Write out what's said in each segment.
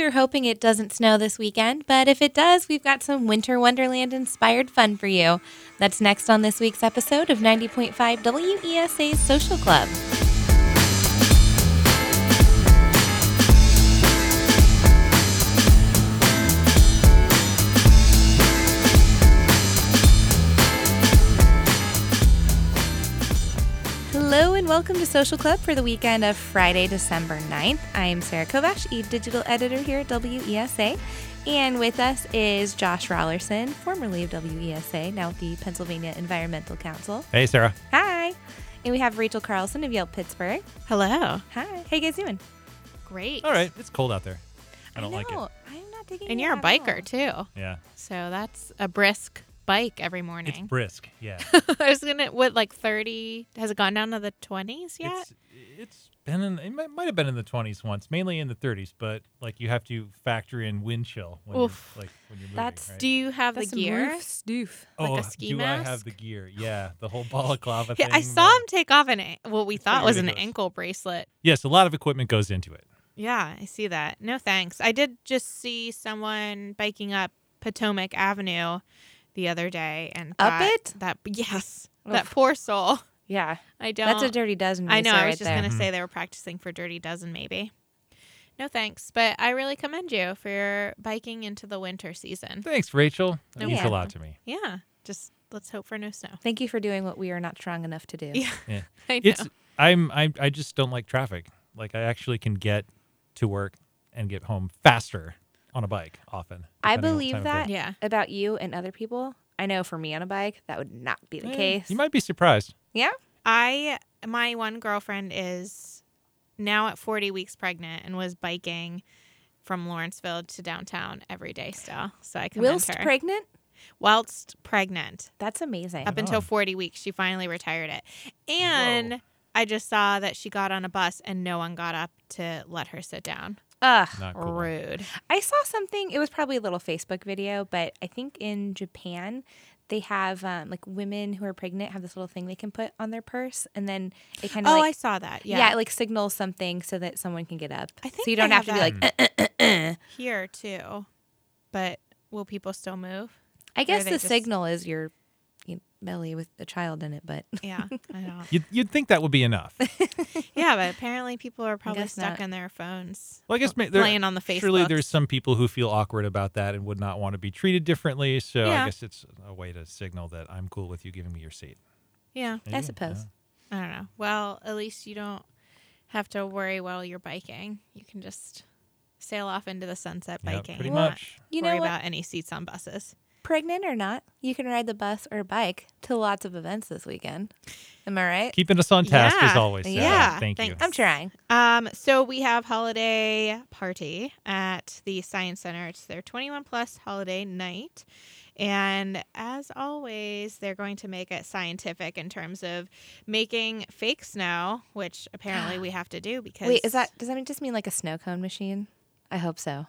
we were hoping it doesn't snow this weekend, but if it does, we've got some Winter Wonderland inspired fun for you. That's next on this week's episode of 90.5 WESA's Social Club. Hello and welcome to Social Club for the weekend of Friday, December 9th. I am Sarah Kovash, digital editor here at WESA. And with us is Josh Rollerson, formerly of WESA, now at the Pennsylvania Environmental Council. Hey, Sarah. Hi. And we have Rachel Carlson of Yelp Pittsburgh. Hello. Hi. How you guys doing? Great. All right. It's cold out there. I don't like it. I'm not digging And it you're a at biker, all. too. Yeah. So that's a brisk bike every It's morning. brisk. Yeah. I was going to, what, like 30? Has it gone down to the 20s yet? It's been in, it might have been in the 20s once, mainly in the 30s, but like you have to factor in wind chill when you're moving. That's- Right? Do you have That's the some gear? roof stoof. like a ski do mask? I have the gear? Yeah, the whole balaclava Yeah, thing. I saw him take off what we thought pretty was an ridiculous. ankle bracelet. Yes, a lot of equipment goes into it. Yeah, I see that. No thanks. I did just see someone biking up Potomac Avenue the other day and Up thought it? Yes, Oof. that poor soul. Yeah. I don't. That's a Dirty Dozen I know. racer I was right just there. going to say they were practicing for Dirty Dozen, maybe. No thanks, but I really commend you for your biking into the winter season. Thanks, Rachel. That No means a problem. lot to me. Yeah, just let's hope for no snow. Thank you for doing what we are not strong enough to do. Yeah, Yeah. I know. It's I just don't like traffic. Like I actually can get to work and get home faster on a bike often. I depending on what believe time of that day. Yeah. about you and other people. I know for me on a bike, that would not be the case. You might be surprised. Yeah? My one girlfriend is now at 40 weeks pregnant and was biking from Lawrenceville to downtown every day still. So I commend Whilst her. pregnant? Whilst pregnant. That's amazing. Up until 40 weeks, she finally retired it. And Whoa. I just saw that she got on a bus and no one got up to let her sit down. Ugh. Not cool. Rude. I saw something, it was probably a little Facebook video, but I think in Japan, they have like women who are pregnant have this little thing they can put on their purse, and then it kind of Oh, like, I saw that. yeah, Yeah. it like signals something so that someone can get up. I think so you they don't have have to be like, Here, too. But will people still move? I guess they the just- signal is your belly with a child in it, but Yeah, I know. You'd think that would be enough. Yeah, but apparently people are probably guess stuck not. on their phones. Well, I guess Playing on the surely Facebooks. there's some people who feel awkward about that and would not want to be treated differently. So Yeah. I guess it's a way to signal that I'm cool with you giving me your seat. Yeah, I Maybe? suppose. I don't know. Well, at least you don't have to worry while you're biking. You can just sail off into the sunset Yeah, biking. pretty and not much. You know worry what? about any seats on buses. Pregnant or not, you can ride the bus or bike to lots of events this weekend. Am I right? Keeping us on task Yeah. as always. Sarah. Yeah. Thank you. Thanks. I'm trying. So we have holiday party at the Science Center. It's their 21 plus holiday night. And as always, they're going to make it scientific in terms of making fake snow, which apparently we have to do because Wait, does that just mean like a snow cone machine? I hope so.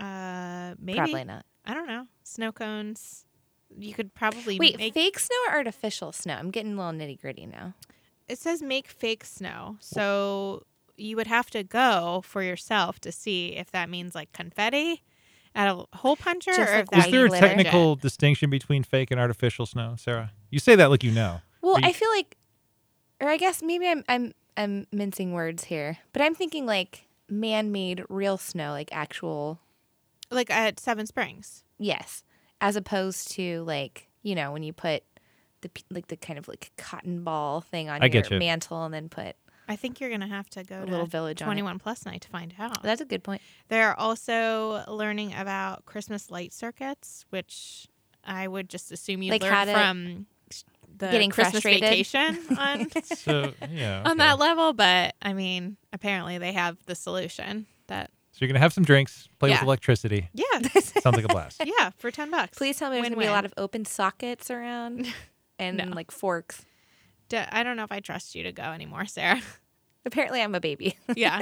maybe Probably not. I don't know. Snow cones. You could probably Wait, make fake snow or artificial snow? I'm getting a little nitty gritty now. it says make fake snow. So you would have to go for yourself to see if that means like confetti at a hole puncher Just or like if Was that's white there a glitter. technical distinction between fake and artificial snow, Sarah? You say that like you know. Well, Are you- I feel like, or I guess maybe I'm mincing words here, but I'm thinking like man-made real snow, like actual, like at Seven Springs. yes, as opposed to like, you know, when you put the kind of like cotton ball thing on I your get you. mantle and then put I think you're going to have to go a to little village on it. 21 plus night to find out. That's a good point. They're also learning about Christmas light circuits, which I would just assume you Like how learned to- from the Getting Christmas frustrated. vacation on So yeah. on okay. that level. But I mean, apparently they have the solution. That So you're gonna have some drinks, play with Yeah. electricity. yeah, Sounds like a blast. yeah, for $10. Please tell me there's going to be a Win-win. lot of open sockets around and No. like forks. I don't know if I trust you to go anymore, Sarah. Apparently I'm a baby. Yeah.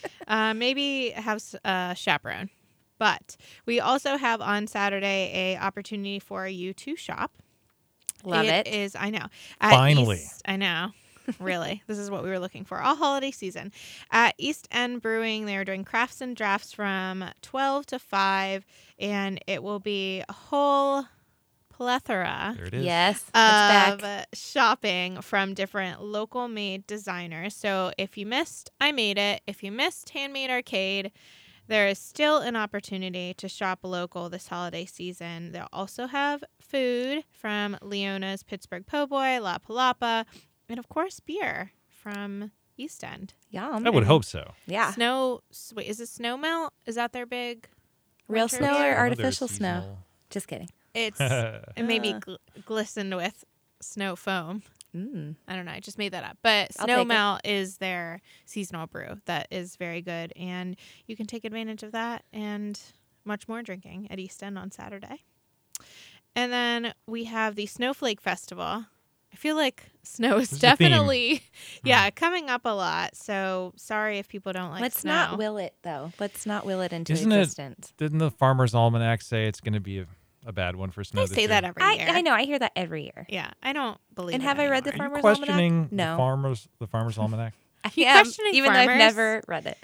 Maybe have a chaperone. But we also have on Saturday a opportunity for you to shop. Love it. It is, I know. At Finally. I know. Really, this is what we were looking for all holiday season. At East End Brewing, they are doing crafts and drafts from 12 to 5, and it will be a whole plethora There it is. Yes, it's of back. shopping from different local made designers. So if you missed I Made It, if you missed Handmade Arcade, there is still an opportunity to shop local this holiday season. They'll also have food from Leona's Pittsburgh Po' Boy, La Palapa, and of course beer from East End. Yum. I would hope so. Yeah. Wait, is it Snow Melt? Is that their big Real winter snow beer? or artificial snow? Just kidding. It's it maybe glistened with snow foam. Mm. I don't know. I just made that up. But I'll Snow take it. Melt is their seasonal brew that is very good. And you can take advantage of that and much more drinking at East End on Saturday. And then we have the Snowflake Festival. I feel like snow is This is a theme. definitely, coming up a lot. So sorry if people don't like Let's snow. not will it, though. Let's not will it into Isn't it- existence. Didn't the Farmer's Almanac say it's going to be a bad one for snow They this say year? that every year. I know. I hear that every year. Yeah, I don't believe And it have I read the anymore. Are you Farmer's Almanac? questioning No. the Farmer's Almanac? You am, questioning even though I've farmers? never read it.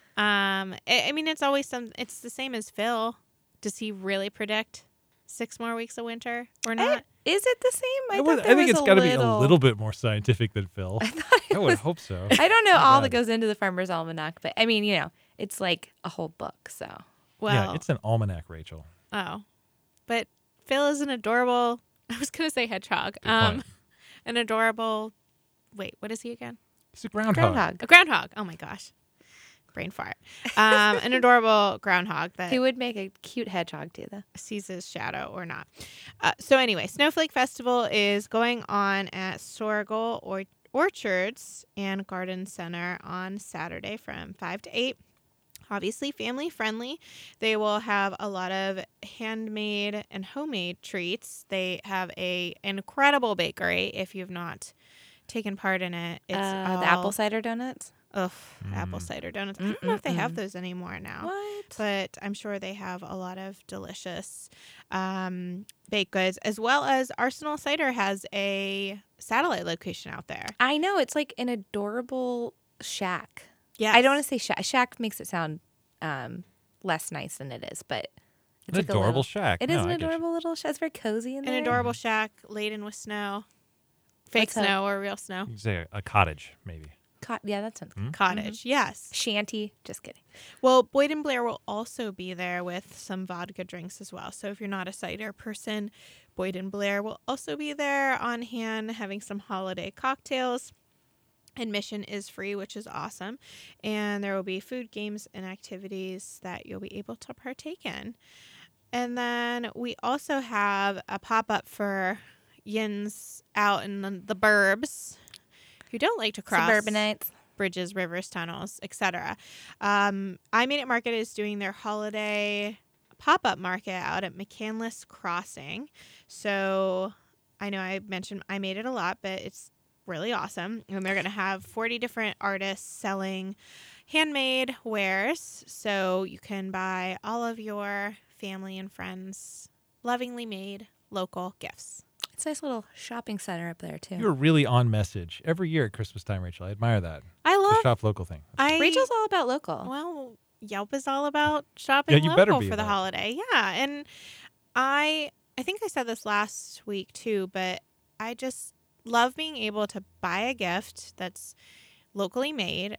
I mean, it's always it's the same as Phil. Does he really predict 6 more weeks of winter or not? Is it the same? I I think it's got to be a little bit more scientific than Phil. I would hope so. I don't know all that bad. goes into the Farmer's Almanac, but I mean, it's like a whole book. So Well, Yeah, it's an almanac, Rachel. oh, but Phil is an adorable. I was gonna say hedgehog. Good point. An adorable. Wait, what is he again? He's a groundhog. groundhog. A groundhog. Oh my gosh, brain fart. An adorable groundhog that He would make a cute hedgehog too, though. sees his shadow or not. So anyway, Snowflake Festival is going on at Sorgel Orchards and Garden Center on Saturday from 5 to 8. Obviously family friendly. They will have a lot of handmade and homemade treats. They have a incredible bakery. If you've not taken part in it, it's all, The apple cider donuts. Ugh, apple cider donuts. I don't know if they have those anymore now. What? But I'm sure they have a lot of delicious baked goods, as well as Arsenal Cider has a satellite location out there. I know, it's like an adorable shack. Yeah, I don't want to say shack. Shack makes it sound less nice than it is, but it's An like a adorable little, shack. It is No, an I get you. adorable little shack. It's very cozy in an there. adorable shack laden with snow, fake Let's hope. snow or real snow. You could say a cottage, maybe. Yeah, that sounds good. Cottage, yes. Shanty. Just kidding. Well, Boyd and Blair will also be there with some vodka drinks as well. So if you're not a cider person, Boyd and Blair will also be there on hand having some holiday cocktails. Admission is free, which is awesome. And there will be food, games, and activities that you'll be able to partake in. And then we also have a pop-up for Yins out in the burbs who don't like to cross Suburbanites. bridges, rivers, tunnels, etc. I Made It Market is doing their holiday pop-up market out at McCandless Crossing. So I know I mentioned I Made It a lot, but it's really awesome. And they're going to have 40 different artists selling handmade wares. So you can buy all of your family and friends lovingly made local gifts. It's a nice little shopping center up there, too. You're really on message every year at Christmas time, Rachel. I admire that. I The love shop local thing. Rachel's all about local. Well, Yelp is all about shopping Yeah, you better local be for the about it. holiday. Yeah, and I think I said this last week too, but I just love being able to buy a gift that's locally made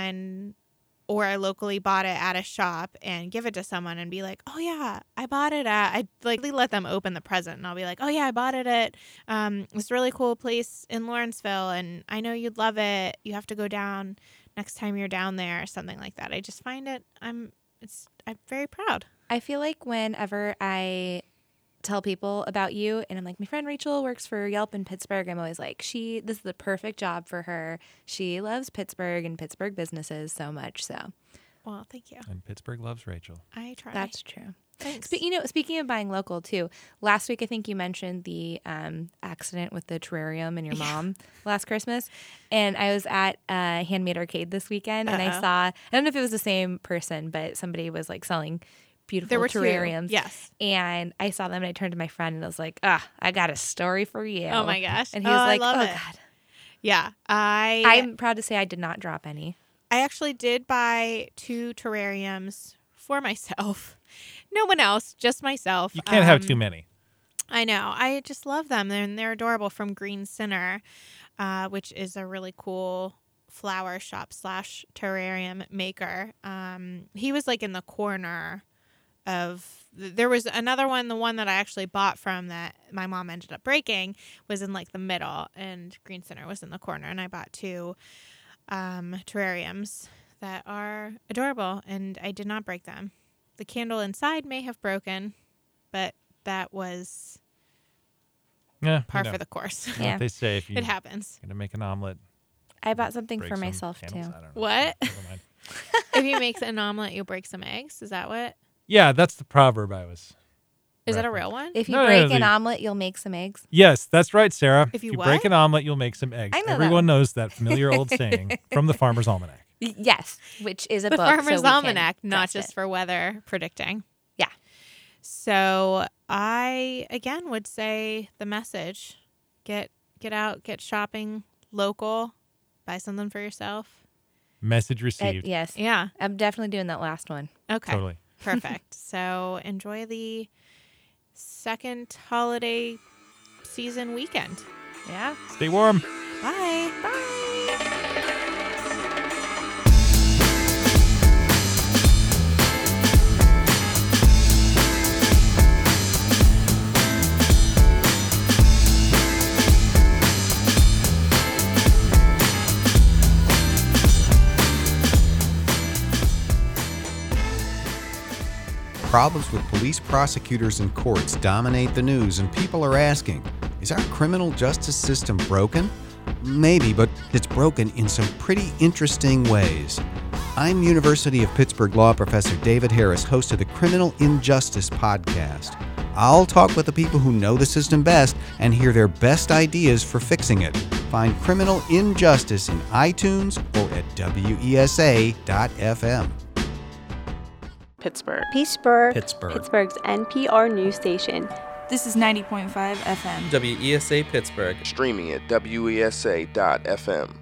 or I locally bought it at a shop and give it to someone and be like, oh yeah, I bought it at, I like let them open the present and I'll be like, oh yeah, I bought it at this really cool place in Lawrenceville and I know you'd love it. You have to go down next time you're down there or something like that. I just find I'm very proud. I feel like whenever I tell people about you and I'm like, my friend Rachel works for Yelp in Pittsburgh, I'm always like, this is the perfect job for her. She loves Pittsburgh and Pittsburgh businesses so much. So Well, thank you. And Pittsburgh loves Rachel. I try. that's true. Thanks. Speaking of buying local too, last week I think you mentioned the accident with the terrarium and your mom last Christmas, and I was at Handmade Arcade this weekend, and I saw, I don't know if it was the same person, but somebody was like selling beautiful There were terrariums. 2. Yes. And I saw them, and I turned to my friend and I was like, I got a story for you. Oh my gosh. And he was like, I love it. God. Yeah. I'm proud to say I did not drop any. I actually did buy 2 terrariums for myself. No one else, just myself. You can't have too many. I know. I just love them. They're adorable, from Green Center, which is a really cool flower shop / terrarium maker. He was like in the corner of, there was another one, the one that I actually bought from that my mom ended up breaking was in like the middle, and Green Center was in the corner, and I bought 2 terrariums that are adorable, and I did not break them. The candle inside may have broken, but that was Yeah, par for the course. You know Yeah. what they say, if you It happens. going to make an omelet, I bought something break for some myself candles. too. I don't know. What? Never mind. If you make an omelet, you'll break some eggs. Is that what? Yeah, that's the proverb I was. Is that a referencing. real one? If you No, break the- an omelet, you'll make some eggs. Yes, that's right, Sarah. If you break what? an omelet, you'll make some eggs. I know that Everyone one. knows that familiar old saying from the Farmer's Almanac. Yes, which is a The book. so Farmer's we can Almanac, not trust just it. for weather predicting. Yeah. So I, again, would say the message, get out, get shopping local, buy something for yourself. Message received. Yes. Yeah. I'm definitely doing that last one. Okay. Totally. Perfect. So enjoy the second holiday season weekend. Yeah. Stay warm. Bye. Problems with police, prosecutors, and courts dominate the news, and people are asking, is our criminal justice system broken? Maybe, but it's broken in some pretty interesting ways. I'm University of Pittsburgh Law Professor David Harris, host of the Criminal Injustice Podcast. I'll talk with the people who know the system best and hear their best ideas for fixing it. Find Criminal Injustice in iTunes or at WESA.fm. Pittsburgh. Pittsburgh's NPR news station. This is 90.5 FM. WESA Pittsburgh. Streaming at WESA.fm.